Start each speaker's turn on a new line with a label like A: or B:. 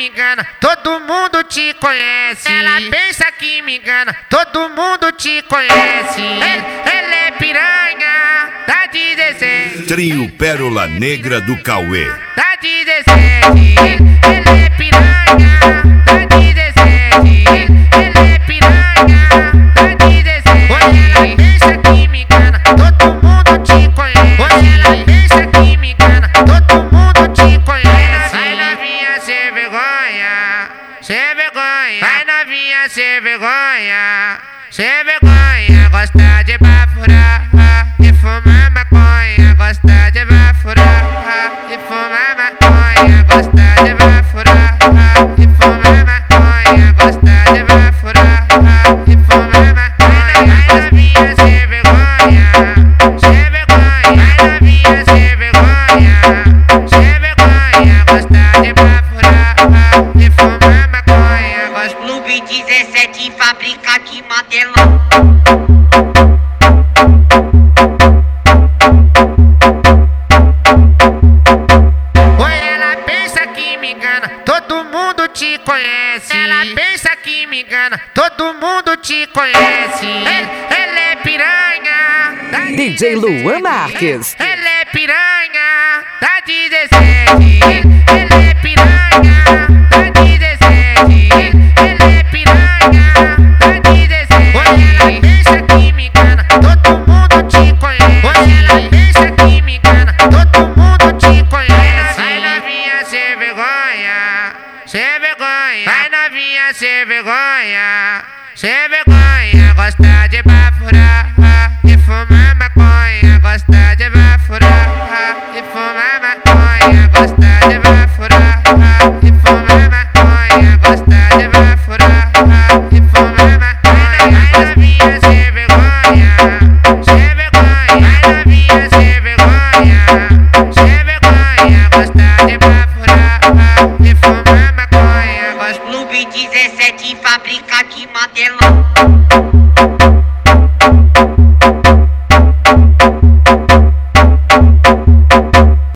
A: me engana, todo mundo te conhece. Ela pensa que me engana, todo mundo te conhece. Ela é piranha, tá 16.
B: Trio Pérola Negra do Cauê.
A: Tá 17. Ela é piranha, tá 17. Ela é piranha, tá 16. Ela pensa que me engana, todo mundo te conhece. Ela pensa que me engana, todo mundo te conhece. Vai novinha sem vergonha, sem vergonha. Vai novinha sem vergonha, sem vergonha. Gosta de bafurar e fumar maconha. Gosta de bafurar e fumar maconha. Gosta de bafurar e fumar maconha. Gosta de bafurar e fumar maconha. Vai novinha sem vergonha, sem vergonha. Vai novinha sem vergonha, sem vergonha. Gosta de bafurar e fumar maconha.
C: Clube 17 fábrica de Madelão.
A: Todo mundo te conhece. Ela pensa que me engana, todo mundo te conhece. Ela é piranha,
D: DJ Luan Marques.
A: Ela é piranha, tá 17. Ela é piranha, tá 17. Ela é piranha, tá 16. Ela pensa que me engana, todo mundo te conhece. Ela pensa que me engana, todo mundo te conhece. Vai novinha sem vergonha, sem vergonha. Vai novinha sem vergonha, sem vergonha. Gosta de bafurar e fumar maconha. Gosta de bafurar e fumar maconha. Gosta de bafurar e fumar maconha. Gosta de bafurar e fumar maconha. Vai novinha sem vergonha, sem vergonha. Vai novinha sem vergonha, sem vergonha. Gosta de bafurar e fumar maconha.
C: Clube 17 fábrica de Madelão.